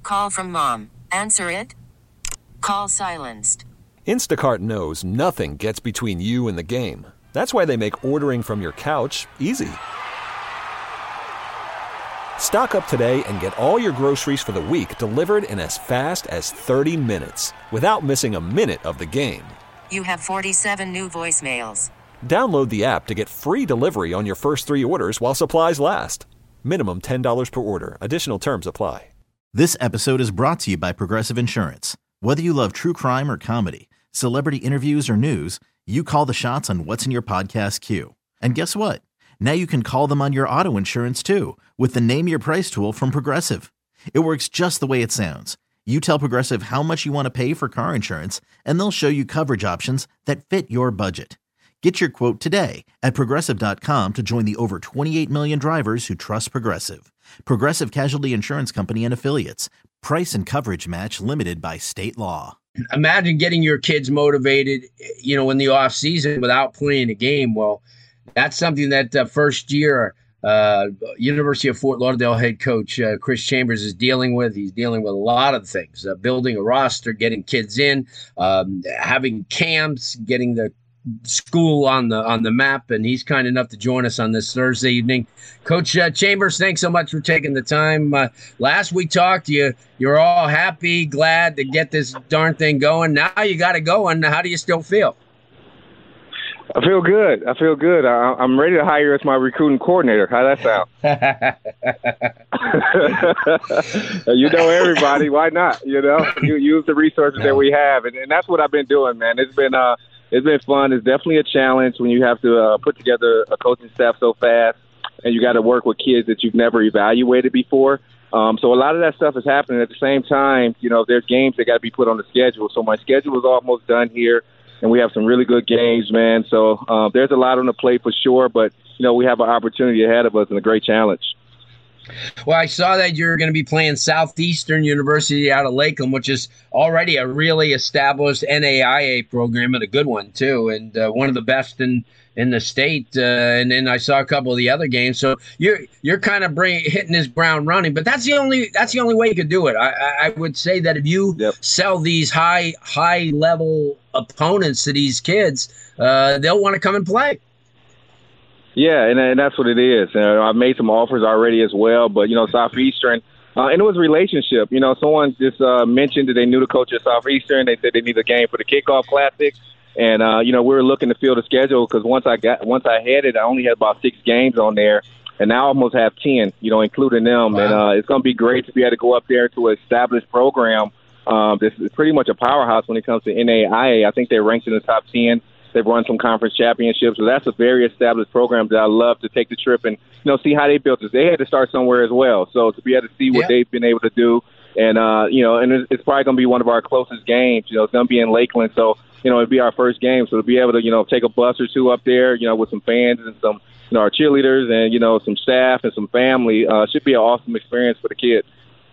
call from mom. Answer it. Call silenced. Instacart knows nothing gets between you and the game. That's why they make ordering from your couch easy. Stock up today and get all your groceries for the week delivered in as fast as 30 minutes without missing a minute of the game. You have 47 new voicemails. Download the app to get free delivery on your first 3 orders while supplies last. Minimum $10 per order. Additional terms apply. This episode is brought to you by Progressive Insurance. Whether you love true crime or comedy, celebrity interviews or news, you call the shots on what's in your podcast queue. And guess what? Now you can call them on your auto insurance too with the Name Your Price tool from Progressive. It works just the way it sounds. You tell Progressive how much you want to pay for car insurance, and they'll show you coverage options that fit your budget. Get your quote today at Progressive.com to join the over 28 million drivers who trust Progressive. Progressive Casualty Insurance Company and Affiliates. Price and coverage match limited by state law. Imagine getting your kids motivated, in the off season without playing a game. Well, that's something that first year University of Fort Lauderdale head coach Chris Chambers is dealing with. He's dealing with a lot of things, building a roster, getting kids in, having camps, getting the school on the map, and he's kind enough to join us on this Thursday evening. Coach Chambers, thanks so much for taking the time. Last we talked, you're all happy, glad to get this darn thing going. Now you got it going. How do you still feel? I feel good. I'm ready to hire you as my recruiting coordinator. How'd that sound? You know everybody. Why not? You use the resources that we have, and that's what I've been doing, man. It's been fun. It's definitely a challenge when you have to put together a coaching staff so fast, and you got to work with kids that you've never evaluated before. So a lot of that stuff is happening at the same time. There's games that got to be put on the schedule. So my schedule is almost done here, and we have some really good games, man. So there's a lot on the plate for sure, but we have an opportunity ahead of us and a great challenge. Well, I saw that you're going to be playing Southeastern University out of Lakeland, which is already a really established NAIA program and a good one too, and one of the best in the state. And then I saw a couple of the other games. So you're kind of hitting this ground running, but that's the only way you could do it. I would say that if you sell these high level opponents to these kids, they'll want to come and play. Yeah, and that's what it is. I've made some offers already as well, but, Southeastern, and it was a relationship. Someone just mentioned that they knew the coach at Southeastern. They said they need a game for the kickoff classic. And, we were looking to fill the schedule because once I had it, I only had about 6 games on there, and now I almost have 10, including them. Wow. And it's going to be great to be able to go up there to an established program. This is pretty much a powerhouse when it comes to NAIA. I think they're ranked in the top 10. They've run some conference championships, so that's a very established program that I love to take the trip and see how they built this. They had to start somewhere as well, so to be able to see what they've been able to do, and and it's probably going to be one of our closest games. It's going to be in Lakeland, so it'll be our first game. So to be able to take a bus or two up there, with some fans and some our cheerleaders and some staff and some family, should be an awesome experience for the kids.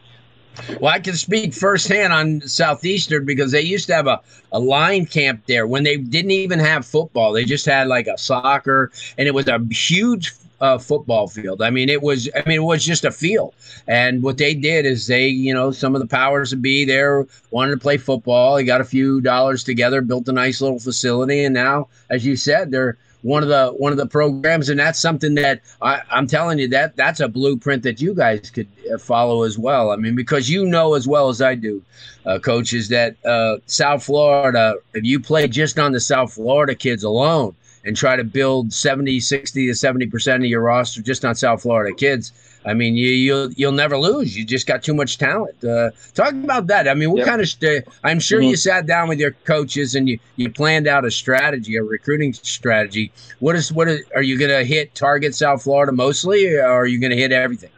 Well, I can speak firsthand on Southeastern because they used to have a line camp there when they didn't even have football. They just had like a soccer, and it was a huge football field. It was just a field. And what they did is they, some of the powers that be there wanted to play football. They got a few dollars together, built a nice little facility, and now, as you said, they're one of the programs, and that's something that I'm telling you that's a blueprint that you guys could follow as well. Because as well as I do, coaches, that South Florida, if you play just on the South Florida kids alone and try to build 60 to 70% of your roster just on South Florida kids, you'll never lose. You just got too much talent. Talk about that. What kind of I'm sure you sat down with your coaches and you planned out a strategy, a recruiting strategy. What are you going to target South Florida mostly, or are you going to hit everything?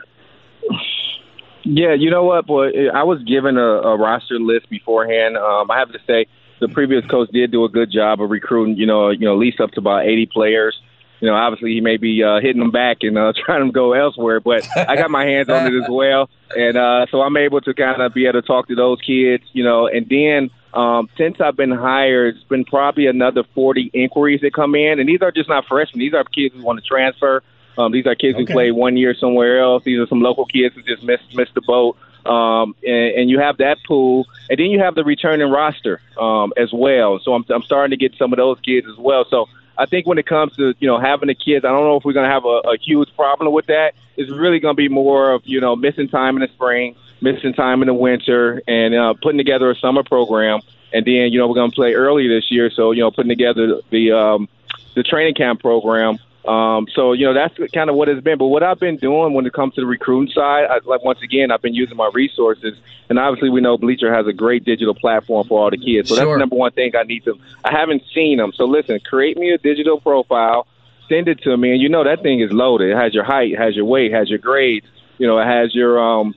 Yeah, you know what, boy? I was given a roster list beforehand. I have to say the previous coach did do a good job of recruiting, at least up to about 80 players. Obviously he may be hitting them back and trying to go elsewhere, but I got my hands on it as well. And so I'm able to kind of be able to talk to those kids, and then since I've been hired, it's been probably another 40 inquiries that come in. And these are just not freshmen. These are kids who want to transfer. These are kids who played 1 year somewhere else. These are some local kids who just missed the boat. and you have that pool, and then you have the returning roster as well. So I'm starting to get some of those kids as well. So I think when it comes to, having the kids, I don't know if we're going to have a huge problem with that. It's really going to be more of, missing time in the spring, missing time in the winter, and putting together a summer program. And then, we're going to play early this year. So, putting together the training camp program. So, that's kind of what it's been. But what I've been doing when it comes to the recruiting side, once again, I've been using my resources. And obviously we know Bleacher has a great digital platform for all the kids. So That's the number one thing I need to – I haven't seen them. So, listen, create me a digital profile, send it to me, and that thing is loaded. It has your height, it has your weight, it has your grades. It has your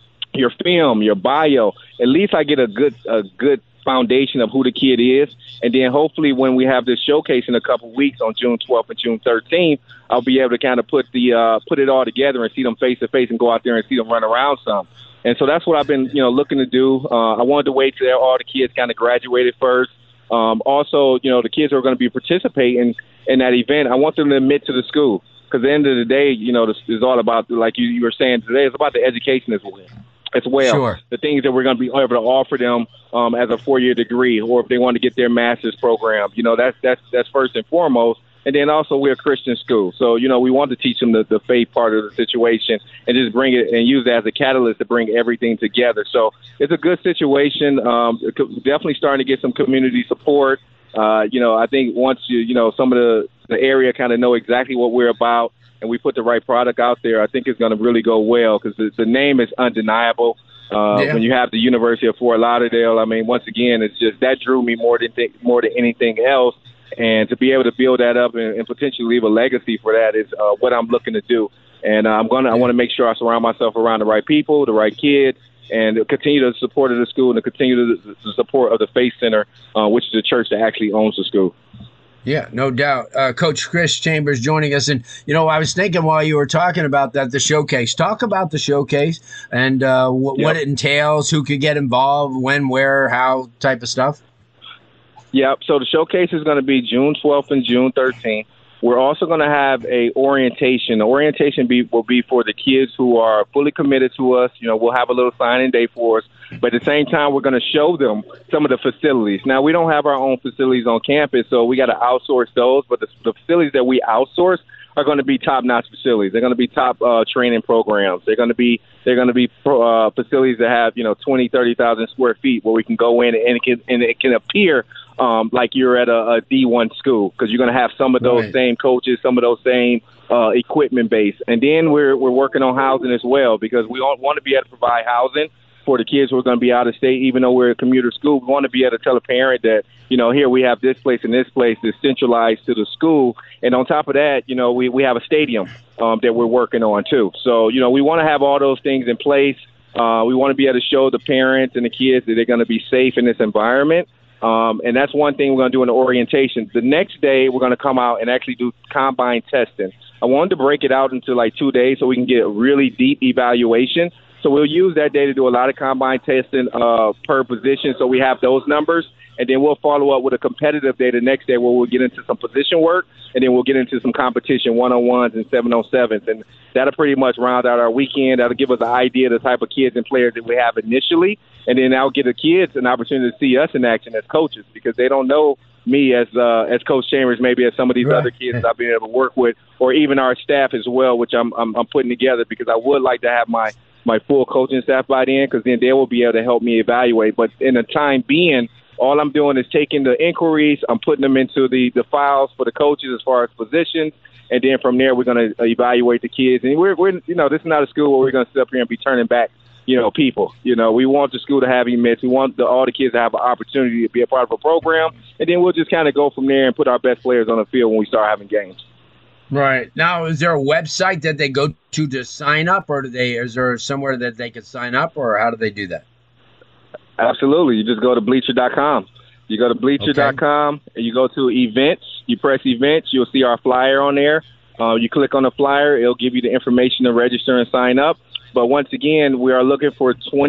film, your bio. At least I get a good foundation of who the kid is, and then hopefully when we have this showcase in a couple of weeks on June 12th and June 13th, I'll be able to kind of put it all together and see them face to face and go out there and see them run around some. And so that's what I've been looking to do. I wanted to wait till all the kids kind of graduated first. Also, the kids who are going to be participating in that event, I want them to admit to the school, because at the end of the day, it's all about, like you were saying today, it's about the education as well. Sure. The things that we're going to be able to offer them as a 4-year degree, or if they want to get their master's program, that's first and foremost. And then also we're a Christian school. So, we want to teach them the faith part of the situation and just bring it and use it as a catalyst to bring everything together. So it's a good situation. Definitely starting to get some community support. I think once some of the area kind of know exactly what we're about, and we put the right product out there, I think it's going to really go well, because the name is undeniable. When you have the University of Fort Lauderdale, I mean, once again, it's just that drew me more than anything else. And to be able to build that up and potentially leave a legacy for that is what I'm looking to do. And I want to make sure I surround myself around the right people, the right kids, and continue the support of the school and continue the support of the Faith Center, which is the church that actually owns the school. Yeah, no doubt. Coach Chris Chambers joining us. And, I was thinking while you were talking about that, the showcase. Talk about the showcase and what it entails, who could get involved, when, where, how type of stuff. Yeah, so the showcase is going to be June 12th and June 13th. We're also going to have a orientation. The orientation will be for the kids who are fully committed to us. We'll have a little signing day for us. But at the same time, we're going to show them some of the facilities. Now, we don't have our own facilities on campus, so we got to outsource those. But the facilities that we outsource are going to be top-notch facilities. They're going to be top training programs. They're going to be facilities that have 20,000, 30,000 square feet where we can go in and it can appear like you're at a D1 school, because you're going to have some of those same coaches, some of those same equipment base. And then we're working on housing as well, because we want to be able to provide housing for the kids who are going to be out of state. Even though we're a commuter school, we want to be able to tell a parent that, here we have this place and this place is centralized to the school. And on top of that, we have a stadium that we're working on too. So, we want to have all those things in place. We want to be able to show the parents and the kids that they're going to be safe in this environment. And that's one thing we're going to do in the orientation. The next day, we're going to come out and actually do combine testing. I wanted to break it out into like 2 days so we can get a really deep evaluation. So we'll use that day to do a lot of combine testing per position, so we have those numbers. And then we'll follow up with a competitive day the next day where we'll get into some position work, and then we'll get into some competition 1-on-1s and 7-on-7s. And that'll pretty much round out our weekend. That'll give us an idea of the type of kids and players that we have initially. And then that'll give the kids an opportunity to see us in action as coaches, because they don't know me as Coach Chambers, maybe as some of these other kids I've been able to work with, or even our staff as well, which I'm putting together, because I would like to have my full coaching staff by then, because then they will be able to help me evaluate. But in the time being, all I'm doing is taking the inquiries, I'm putting them into the files for the coaches as far as positions, and then from there we're going to evaluate the kids. And we're this is not a school where we're going to sit up here and be turning back people. We want the school to have emits. We want all the kids to have an opportunity to be a part of a program, and then we'll just kind of go from there and put our best players on the field when we start having games. Right. Now, is there a website that they go to sign up, or is there somewhere that they can sign up, or how do they do that? Absolutely. You just go to Bleacher.com. You go to Bleacher.com and you go to events. You press events. You'll see our flyer on there. You click on the flyer. It'll give you the information to register and sign up. But once again, we are looking for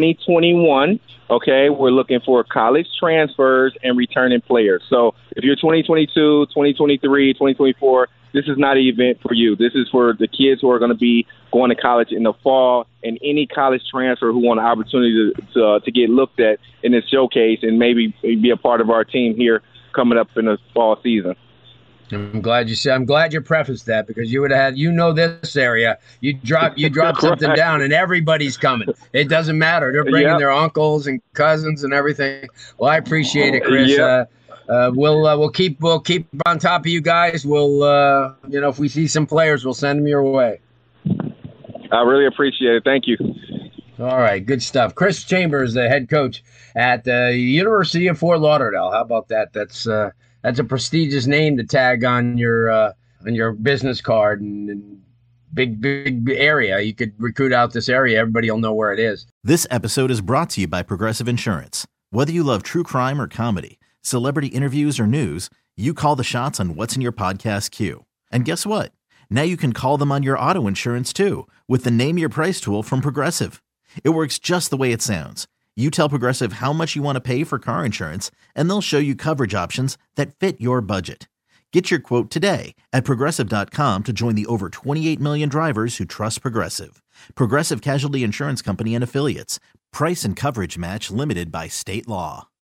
2021. Okay, we're looking for college transfers and returning players. So if you're 2022, 2023, 2024, this is not an event for you. This is for the kids who are going to be going to college in the fall, and any college transfer who want an opportunity to get looked at in this showcase and maybe be a part of our team here coming up in the fall season. I'm glad you prefaced that, because you would have had, this area. You drop something Right. down and everybody's coming. It doesn't matter. They're bringing Yep. their uncles and cousins and everything. Well, I appreciate it, Chris. Yep. We'll keep on top of you guys. We'll if we see some players, we'll send them your way. I really appreciate it. Thank you. All right, good stuff. Chris Chambers, the head coach at the University of Fort Lauderdale. How about that? That's a prestigious name to tag on your business card, and big area. You could recruit out this area. Everybody will know where it is. This episode is brought to you by Progressive Insurance. Whether you love true crime or comedy, celebrity interviews or news, you call the shots on what's in your podcast queue. And guess what? Now you can call them on your auto insurance too, with the Name Your Price tool from Progressive. It works just the way it sounds. You tell Progressive how much you want to pay for car insurance, and they'll show you coverage options that fit your budget. Get your quote today at Progressive.com to join the over 28 million drivers who trust Progressive. Progressive Casualty Insurance Company and Affiliates. Price and coverage match limited by state law.